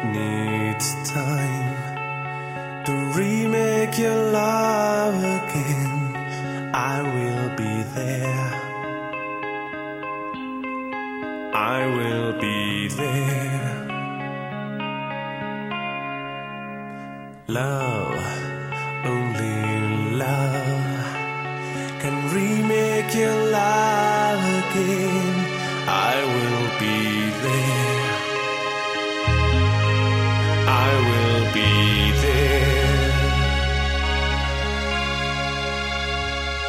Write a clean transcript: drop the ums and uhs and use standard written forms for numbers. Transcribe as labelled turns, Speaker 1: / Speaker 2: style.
Speaker 1: needs time to remake your love again. I will be there. I will be there. Love, only love can remake your love again.